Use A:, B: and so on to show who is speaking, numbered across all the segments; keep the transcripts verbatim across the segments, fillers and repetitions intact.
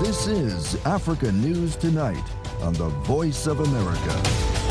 A: This is Africa News Tonight on the Voice of America.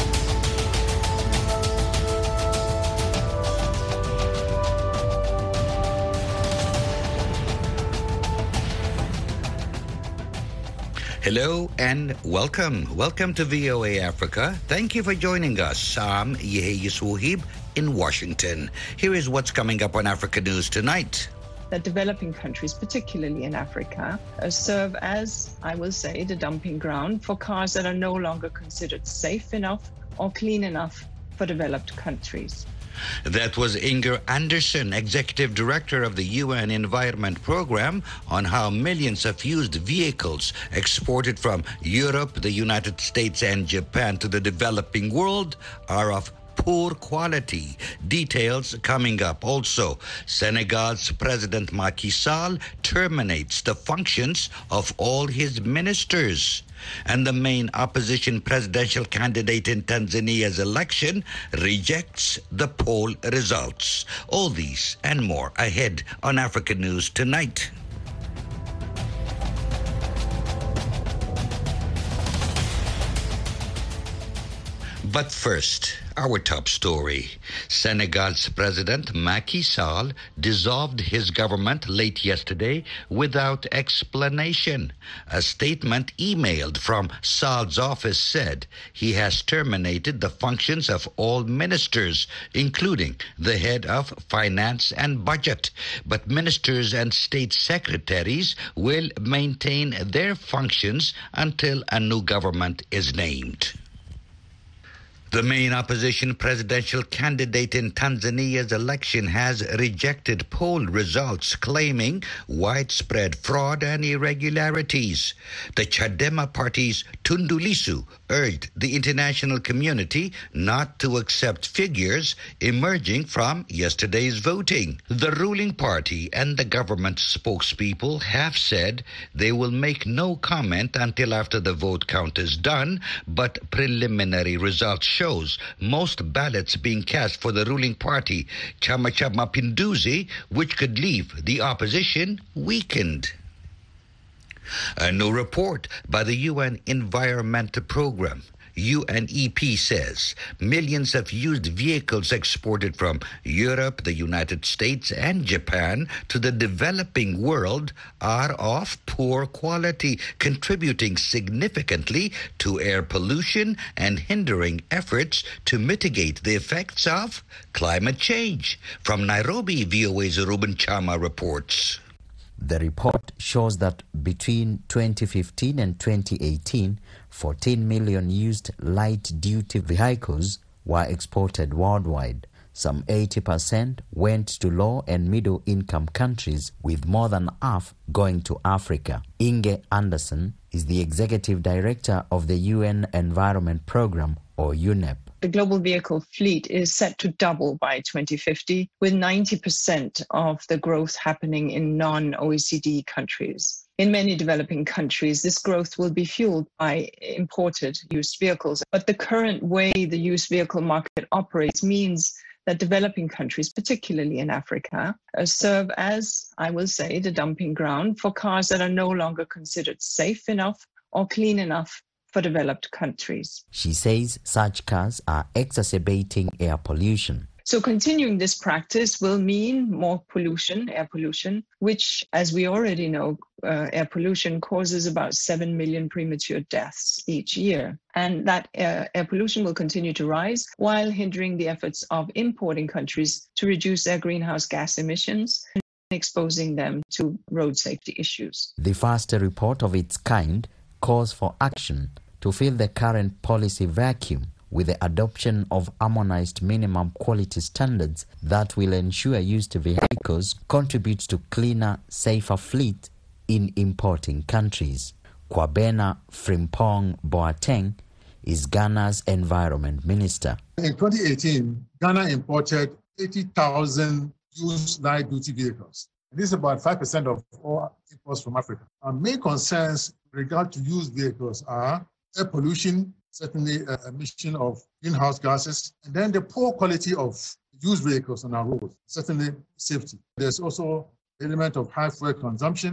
B: Hello and welcome. Welcome to V O A Africa. Thank you for joining us. I'm Yehia Yuswohib in Washington. Here is what's coming up on Africa News Tonight.
C: That developing countries, particularly in Africa, uh, serve as, I will say, the dumping ground for cars that are no longer considered safe enough or clean enough for developed countries.
B: That was Inger Anderson, Executive Director of the U N Environment Program, on how millions of used vehicles exported from Europe, the United States, and Japan to the developing world are of poor quality. Details coming up. Also, Senegal's President Macky Sall terminates the functions of all his ministers. And the main opposition presidential candidate in Tanzania's election rejects the poll results. All these and more ahead on Africa News Tonight. But first, our top story. Senegal's President Macky Sall dissolved his government late yesterday without explanation. A statement emailed from Sall's office said he has terminated the functions of all ministers, including the head of finance and budget. But ministers and state secretaries will maintain their functions until a new government is named. The main opposition presidential candidate in Tanzania's election has rejected poll results claiming widespread fraud and irregularities. The Chadema party's Tundu Lissu urged the international community not to accept figures emerging from yesterday's voting. The ruling party and the government spokespeople have said they will make no comment until after the vote count is done, but preliminary results shows most ballots being cast for the ruling party, Chama cha Mapinduzi, which could leave the opposition weakened. A new report by the U N Environment Program, U N E P, says millions of used vehicles exported from Europe, the United States, and Japan to the developing world are of poor quality, contributing significantly to air pollution and hindering efforts to mitigate the effects of climate change. From Nairobi, V O A's Ruben Chama reports.
D: The report shows that between twenty fifteen and twenty eighteen, fourteen million used light-duty vehicles were exported worldwide. Some eighty percent went to low and middle-income countries, with more than half going to Africa. Inge Anderson is the executive director of the U N Environment Program, or U N E P.
C: The global vehicle fleet is set to double by twenty fifty, with ninety percent of the growth happening in non-O E C D countries. In many developing countries, this growth will be fueled by imported used vehicles. But the current way the used vehicle market operates means that developing countries, particularly in Africa, uh, serve as, I will say, the dumping ground for cars that are no longer considered safe enough or clean enough for developed countries.
D: She says such cars are exacerbating air pollution.
C: So continuing this practice will mean more pollution, air pollution, which, as we already know, uh, air pollution causes about seven million premature deaths each year. And that uh, air pollution will continue to rise while hindering the efforts of importing countries to reduce their greenhouse gas emissions and exposing them to road safety issues.
D: The first report of its kind calls for action to fill the current policy vacuum with the adoption of harmonized minimum quality standards that will ensure used vehicles contribute to cleaner, safer fleet in importing countries. Kwabena Frimpong Boateng is Ghana's environment minister.
E: In twenty eighteen, Ghana imported eighty thousand used light-duty vehicles. This is about five percent of all imports from Africa. Our main concerns with regard to used vehicles are air pollution, certainly uh, emission of greenhouse gases, and then the poor quality of used vehicles on our roads, certainly safety. There's also an element of high fuel consumption.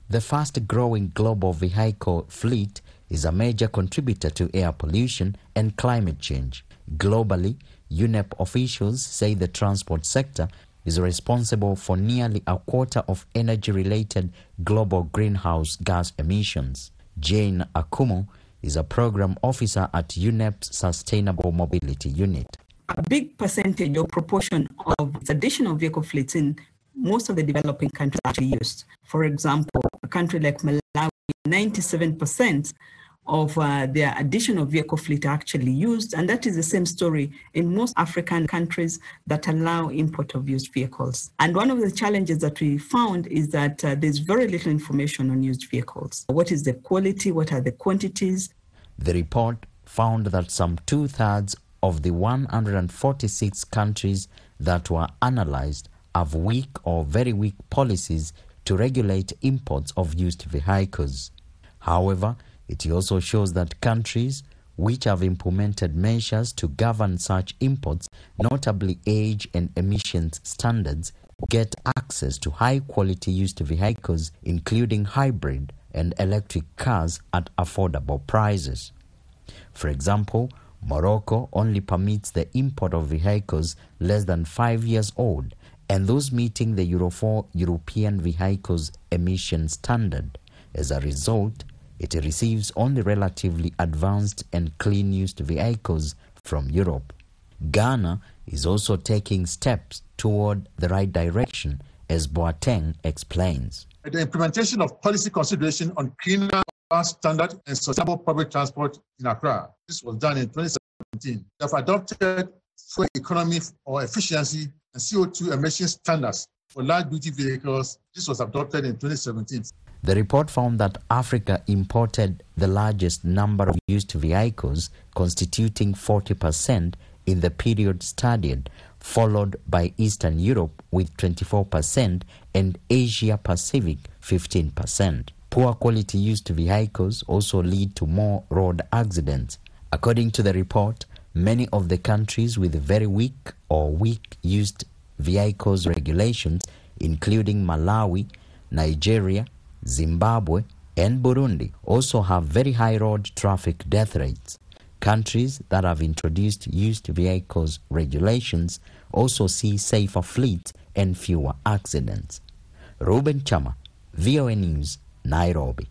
D: The fast-growing global vehicle fleet is a major contributor to air pollution and climate change. Globally, U N E P officials say the transport sector is responsible for nearly a quarter of energy-related global greenhouse gas emissions. Jane Akumo is a program officer at U N E P's Sustainable Mobility Unit.
F: A big percentage or proportion of additional vehicle fleets in most of the developing countries are actually used. For example, a country like Malawi, ninety-seven percent of uh, their additional vehicle fleet are actually used, and that is the same story in most African countries that allow import of used vehicles. And one of the challenges that we found is that uh, there's very little information on used vehicles. What is the quality? What are the quantities?
D: The report found that some two-thirds of the one hundred forty-six countries that were analyzed have weak or very weak policies to regulate imports of used vehicles. However, it also shows that countries which have implemented measures to govern such imports, notably age and emissions standards, get access to high-quality used vehicles, including hybrid and electric cars at affordable prices. For example, Morocco only permits the import of vehicles less than five years old, and those meeting the Euro four European vehicles emission standard. As a result, it receives only relatively advanced and clean used vehicles from Europe. Ghana is also taking steps toward the right direction, as Boateng explains.
E: The implementation of policy consideration on cleaner, standard and sustainable public transport in Accra. This was done in twenty seventeen. They have adopted fuel economy or efficiency and C O two emission standards for light-duty vehicles. This was adopted in twenty seventeen.
D: The report found that Africa imported the largest number of used vehicles, constituting forty percent in the period studied, followed by Eastern Europe with twenty-four percent and Asia Pacific fifteen percent. Poor quality used vehicles also lead to more road accidents. According to the report, many of the countries with very weak or weak used vehicles regulations, including Malawi, Nigeria, Zimbabwe, and Burundi, also have very high road traffic death rates. Countries that have introduced used vehicles regulations also see safer fleets and fewer accidents. Ruben Chama, V O A News, Nairobi.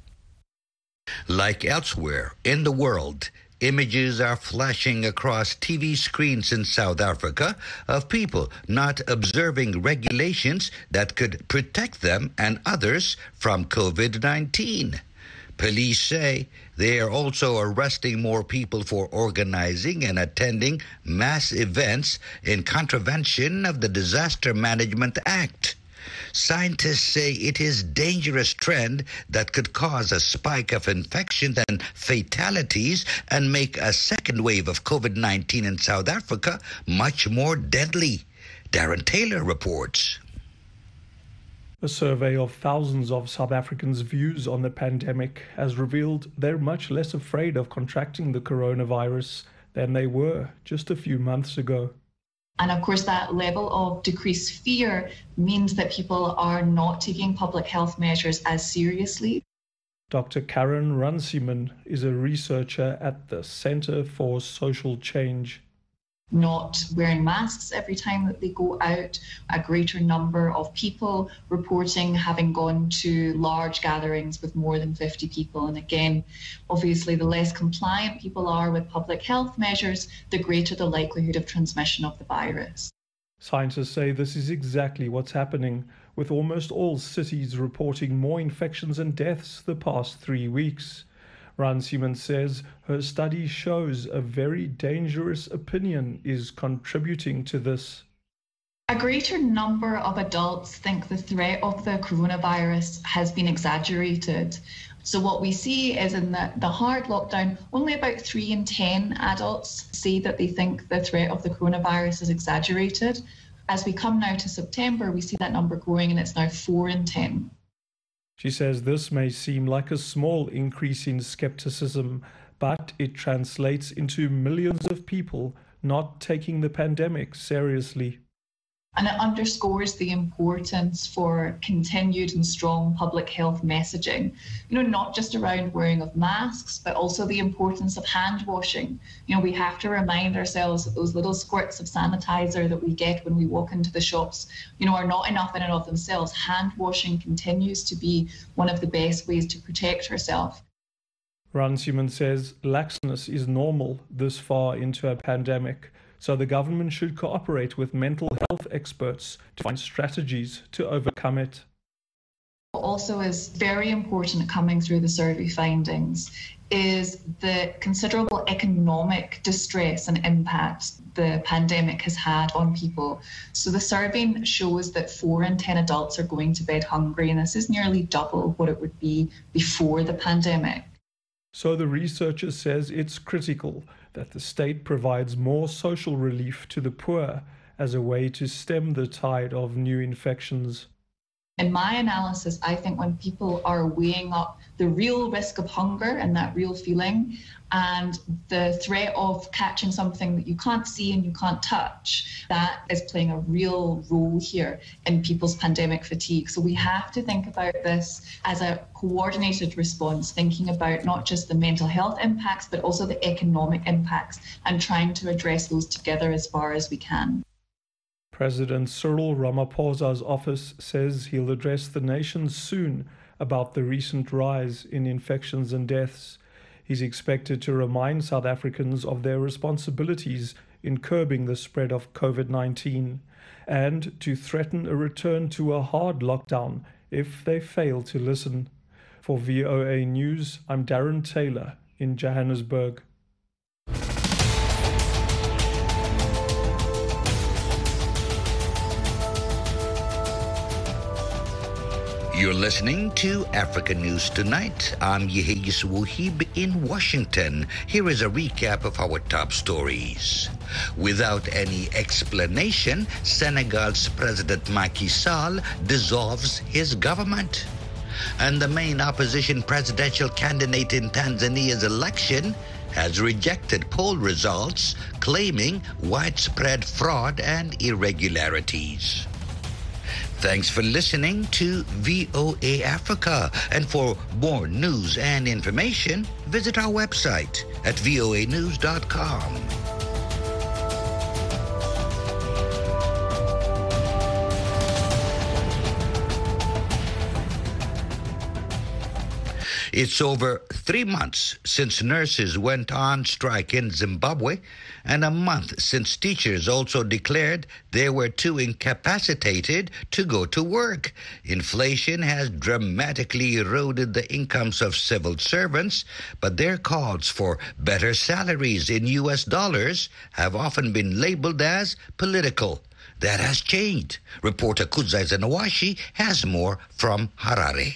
B: Like elsewhere in the world, images are flashing across T V screens in South Africa of people not observing regulations that could protect them and others from COVID nineteen. Police say they are also arresting more people for organizing and attending mass events in contravention of the Disaster Management Act. Scientists say it is a dangerous trend that could cause a spike of infections and fatalities and make a second wave of COVID nineteen in South Africa much more deadly. Darren Taylor reports.
G: A survey of thousands of South Africans' views on the pandemic has revealed they're much less afraid of contracting the coronavirus than they were just a few months ago.
H: And of course, that level of decreased fear means that people are not taking public health measures as seriously.
G: Doctor Karen Runciman is a researcher at the Center for Social Change.
H: Not wearing masks every time that they go out, a greater number of people reporting having gone to large gatherings with more than fifty people. And again, obviously, the less compliant people are with public health measures, the greater the likelihood of transmission of the virus.
G: Scientists say this is exactly what's happening, with almost all cities reporting more infections and deaths the past three weeks. Runciman says her study shows a very dangerous opinion is contributing to this.
H: A greater number of adults think the threat of the coronavirus has been exaggerated. So what we see is in the, the hard lockdown, only about three in ten adults say that they think the threat of the coronavirus is exaggerated. As we come now to September, we see that number growing and it's now four in ten.
G: She says this may seem like a small increase in skepticism, but it translates into millions of people not taking the pandemic seriously.
H: And it underscores the importance for continued and strong public health messaging, you know, not just around wearing of masks, but also the importance of hand washing. You know, we have to remind ourselves that those little squirts of sanitizer that we get when we walk into the shops, you know, are not enough in and of themselves. Hand washing continues to be one of the best ways to protect ourselves.
G: Ranciman says laxness is normal this far into a pandemic, so the government should cooperate with mental health experts to find strategies to overcome it.
H: What also is very important coming through the survey findings is the considerable economic distress and impact the pandemic has had on people. So the survey shows that four in ten adults are going to bed hungry, and this is nearly double what it would be before the pandemic.
G: So the researcher says it's critical that the state provides more social relief to the poor as a way to stem the tide of new infections.
H: In my analysis, I think when people are weighing up the real risk of hunger and that real feeling and the threat of catching something that you can't see and you can't touch, that is playing a real role here in people's pandemic fatigue. So we have to think about this as a coordinated response, thinking about not just the mental health impacts, but also the economic impacts and trying to address those together as far as we can.
G: President Cyril Ramaphosa's office says he'll address the nation soon about the recent rise in infections and deaths. He's expected to remind South Africans of their responsibilities in curbing the spread of COVID nineteen and to threaten a return to a hard lockdown if they fail to listen. For V O A News, I'm Darren Taylor in Johannesburg.
B: You're listening to Africa News Tonight. I'm Yehiyis Wuhib in Washington. Here is a recap of our top stories. Without any explanation, Senegal's President Macky Sall dissolves his government. And the main opposition presidential candidate in Tanzania's election has rejected poll results claiming widespread fraud and irregularities. Thanks for listening to V O A Africa. And for more news and information, visit our website at V O A news dot com. It's over three months since nurses went on strike in Zimbabwe, and a month since teachers also declared they were too incapacitated to go to work. Inflation has dramatically eroded the incomes of civil servants, but their calls for better salaries in U S dollars have often been labeled as political. That has changed. Reporter Kudzai Zenawashi has more from Harare.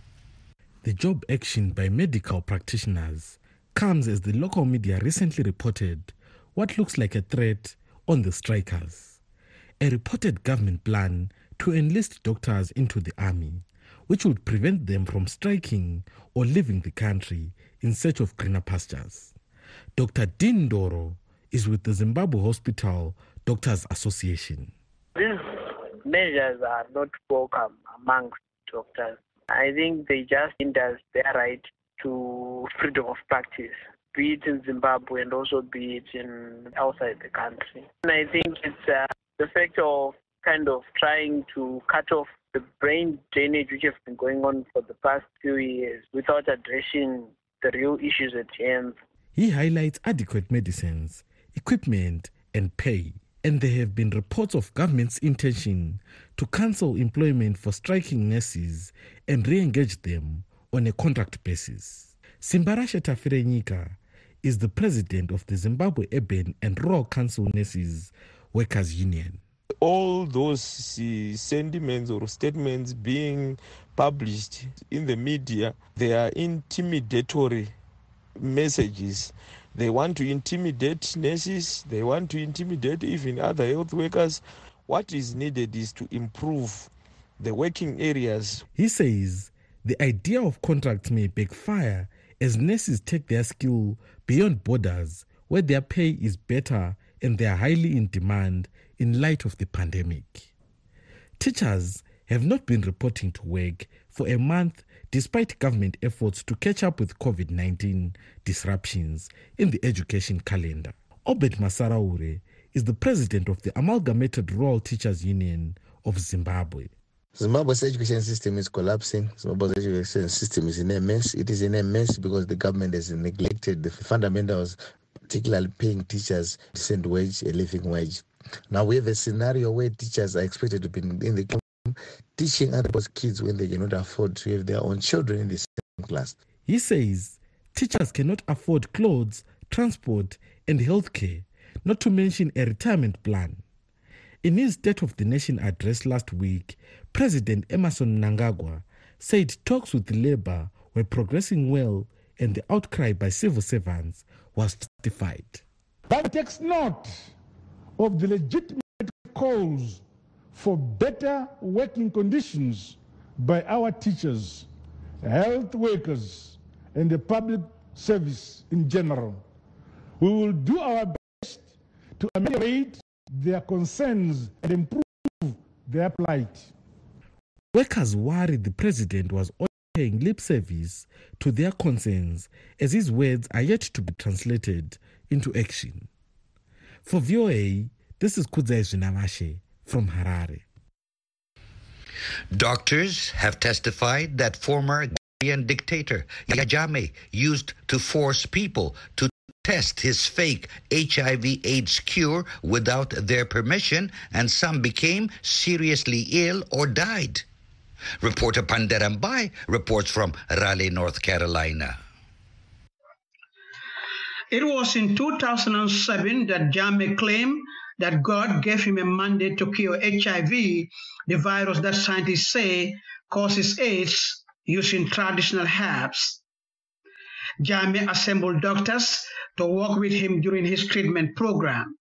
I: The job action by medical practitioners comes as the local media recently reported what looks like a threat on the strikers. A reported government plan to enlist doctors into the army, which would prevent them from striking or leaving the country in search of greener pastures. Doctor Dean Doro is with the Zimbabwe Hospital Doctors Association.
J: These measures are not welcome amongst doctors. I think they just hinder their right to freedom of practice, be it in Zimbabwe and also be it in outside the country. And I think it's uh, the fact of kind of trying to cut off the brain drainage which has been going on for the past few years without addressing the real issues at hand.
I: He highlights adequate medicines, equipment and pay. And there have been reports of government's intention to cancel employment for striking nurses and re-engage them on a contract basis. Simbarashe Tafirenyika is the president of the Zimbabwe Urban and Rural Council Nurses Workers Union.
K: All those uh, sentiments or statements being published in the media, they are intimidatory messages. They want to intimidate nurses, they want to intimidate even other health workers. What is needed is to improve the working areas.
I: He says the idea of contracts may backfire as nurses take their skill beyond borders where their pay is better and they are highly in demand in light of the pandemic. Teachers have not been reporting to work for a month despite government efforts to catch up with COVID nineteen disruptions in the education calendar. Obed Masaraure is the president of the Amalgamated Rural Teachers Union of Zimbabwe.
L: Zimbabwe's education system is collapsing. Zimbabwe's education system is in a mess. It is in a mess because the government has neglected the fundamentals, particularly paying teachers decent wage, a living wage. Now we have a scenario where teachers are expected to be in the classroom teaching other people's kids when they cannot afford to have their own children in the same class.
I: He says teachers cannot afford clothes, transport, and healthcare, not to mention a retirement plan. In his State of the Nation address last week, President Emmerson Mnangagwa said talks with Labour were progressing well and the outcry by civil servants was justified.
M: That takes note of the legitimate calls for better working conditions by our teachers, health workers, and the public service in general. We will do our best to ameliorate their concerns and improve their plight.
I: Workers worried the president was paying lip service to their concerns as his words are yet to be translated into action. For V O A, this is Kudzai Zinamashe from Harare.
B: Doctors have testified that former Ghanaian dictator Yahya Jammeh used to force people to test his fake H I V AIDS cure without their permission, and some became seriously ill or died. Reporter Pandarambai reports from Raleigh, North Carolina.
N: It was in two thousand seven that Jammeh claimed that God gave him a mandate to cure H I V, the virus that scientists say causes AIDS, using traditional herbs. Jammeh assembled doctors to work with him during his treatment program.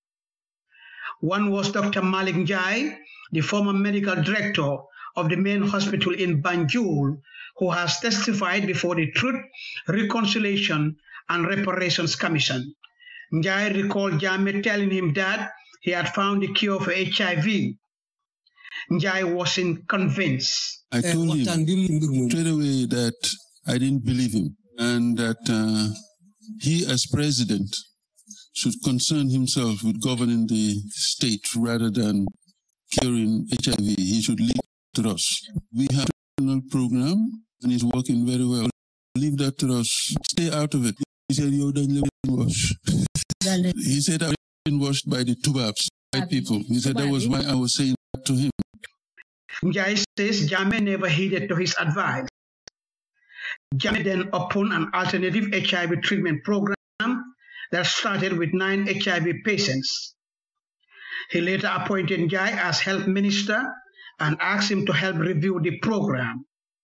N: One was Doctor Malik Njai, the former medical director of the main hospital in Banjul, who has testified before the Truth, Reconciliation and Reparations Commission. Njai recalled Jammeh telling him that he had found the cure for H I V. Njai wasn't convinced.
O: I told him straight away that I didn't believe him and that uh, he as president should concern himself with governing the state rather than curing H I V. He should leave it to us. We have a national program and it's working very well. Leave that to us. Stay out of it. He said, you're done wash. He said, I've been washed by the Tubabs, white people. He said, that was why I was saying that to him.
N: Njai says Jammeh never heeded to his advice. Jammeh then opened an alternative H I V treatment program that started with nine H I V patients. He later appointed Njai as health minister and asked him to help review the program.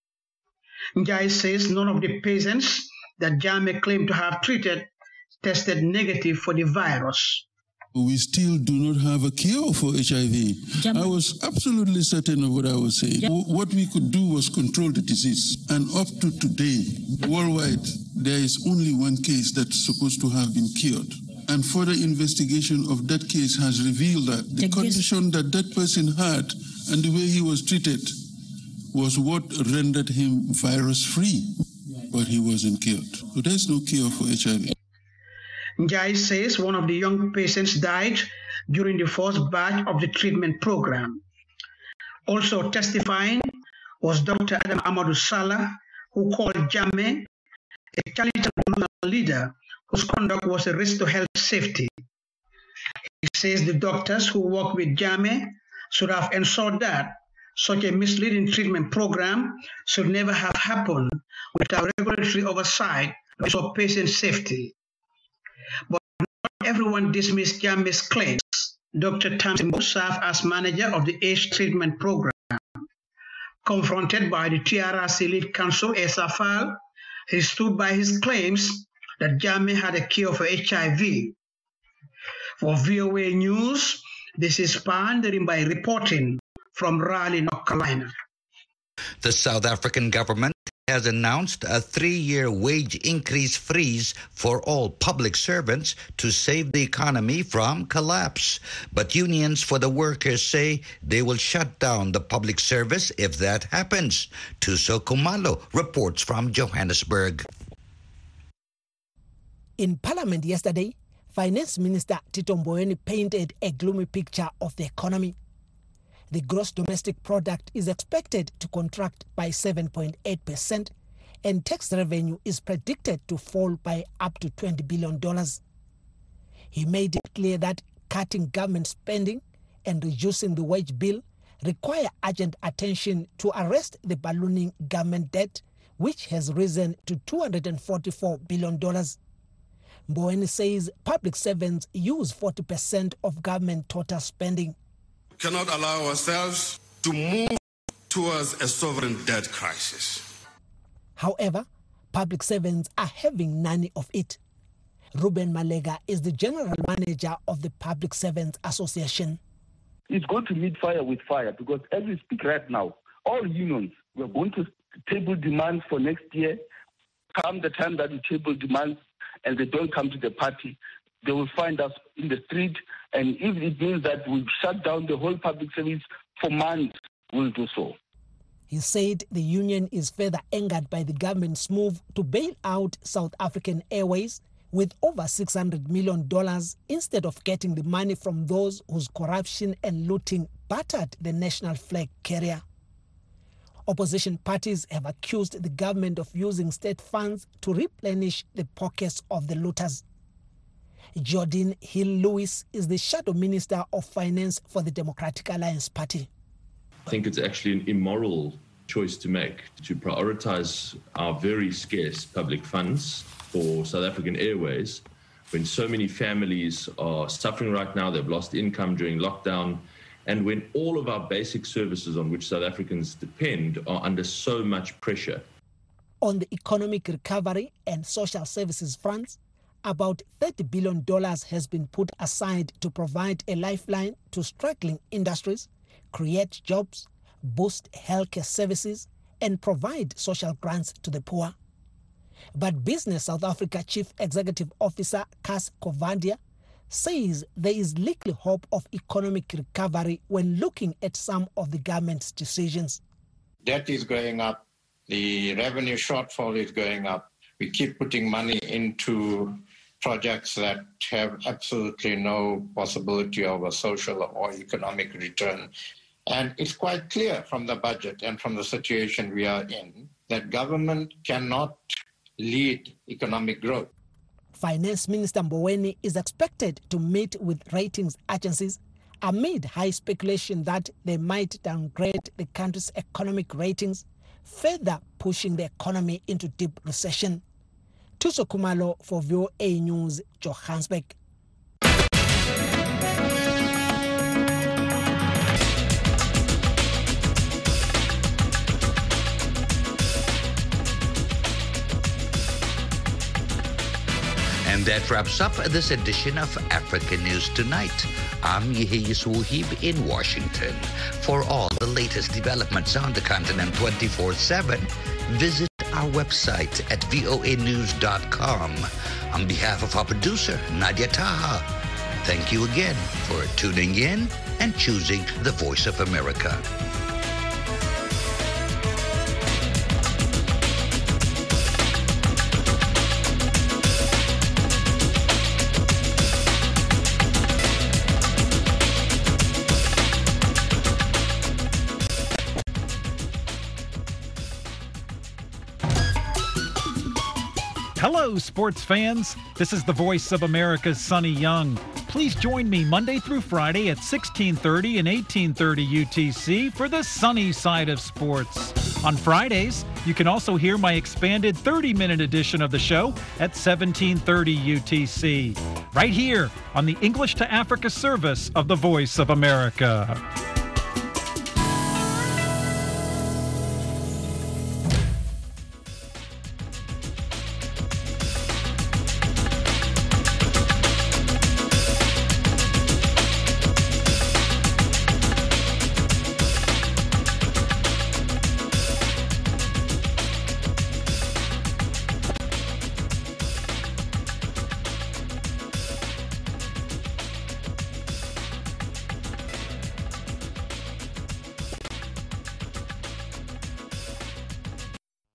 N: Njai says none of the patients that Jammeh claimed to have treated tested negative for the virus.
O: We still do not have a cure for H I V. I was absolutely certain of what I was saying. What we could do was control the disease. And up to today, worldwide, there is only one case that's supposed to have been cured. And further investigation of that case has revealed that the condition that that person had and the way he was treated was what rendered him virus-free, but he wasn't cured. So there's no cure for H I V.
N: Njai says one of the young patients died during the first batch of the treatment program. Also testifying was Doctor Adam Amadou Salah, who called Jammeh a charitable leader whose conduct was a risk to health safety. He says the doctors who work with Jammeh should have ensured that such a misleading treatment program should never have happened without regulatory oversight of patient safety. But not everyone dismissed Jammeh's claims. Doctor Tamsin served as manager of the AIDS treatment program. Confronted by the T R R C lead counsel, Esa Fall, he stood by his claims that Jammeh had a cure for H I V. For V O A News, this is Pandarimbai reporting from Raleigh, North Carolina.
B: The South African government has has announced a three-year wage increase freeze for all public servants to save the economy from collapse. But unions for the workers say they will shut down the public service if that happens. Tuso Kumalo reports from Johannesburg.
P: In Parliament yesterday, Finance Minister Tito Mboweni painted a gloomy picture of the economy. The gross domestic product is expected to contract by seven point eight percent, and tax revenue is predicted to fall by up to twenty billion dollars. He made it clear that cutting government spending and reducing the wage bill require urgent attention to arrest the ballooning government debt, which has risen to two hundred forty-four billion dollars. Mboweni says public servants use forty percent of government total spending.
Q: We cannot allow ourselves to move towards a sovereign debt crisis.
P: However, public servants are having none of it. Ruben Malega is the general manager of the Public Servants Association.
R: It's going to meet fire with fire because as we speak right now, all unions, we're going to table demands for next year. Come the time that we table demands and they don't come to the party, they will find us in the street. And if it means that we shut down the whole public service for months, we'll do so.
P: He said the union is further angered by the government's move to bail out South African Airways with over six hundred million dollars instead of getting the money from those whose corruption and looting battered the national flag carrier. Opposition parties have accused the government of using state funds to replenish the pockets of the looters. Jordan Hill-Lewis is the Shadow Minister of Finance for the Democratic Alliance Party.
S: I think it's actually an immoral choice to make, to prioritize our very scarce public funds for South African Airways when so many families are suffering right now, they've lost income during lockdown, and when all of our basic services on which South Africans depend are under so much pressure.
P: On the economic recovery and social services fronts, about thirty billion dollars has been put aside to provide a lifeline to struggling industries, create jobs, boost healthcare services, and provide social grants to the poor. But Business South Africa Chief Executive Officer Cas Covandia says there is little hope of economic recovery when looking at some of the government's decisions.
T: Debt is going up, the revenue shortfall is going up. We keep putting money into projects that have absolutely no possibility of a social or economic return. And it's quite clear from the budget and from the situation we are in that government cannot lead economic growth.
P: Finance Minister Mboweni is expected to meet with ratings agencies amid high speculation that they might downgrade the country's economic ratings, further pushing the economy into deep recession. Tuso Kumalo for V O A News, Johannesburg.
B: And that wraps up this edition of Africa News Tonight. I'm Yehiyas Wuhib in Washington. For all the latest developments on the continent twenty-four seven, visit our website at V O A news dot com. On behalf of our producer, Nadia Taha, thank you again for tuning in and choosing the Voice of America.
U: Hello, sports fans. This is the Voice of America's Sonny Young. Please join me Monday through Friday at sixteen thirty and eighteen thirty U T C for the sunny side of sports. On Fridays, you can also hear my expanded thirty-minute edition of the show at seventeen thirty U T C, right here on the English to Africa service of the Voice of America.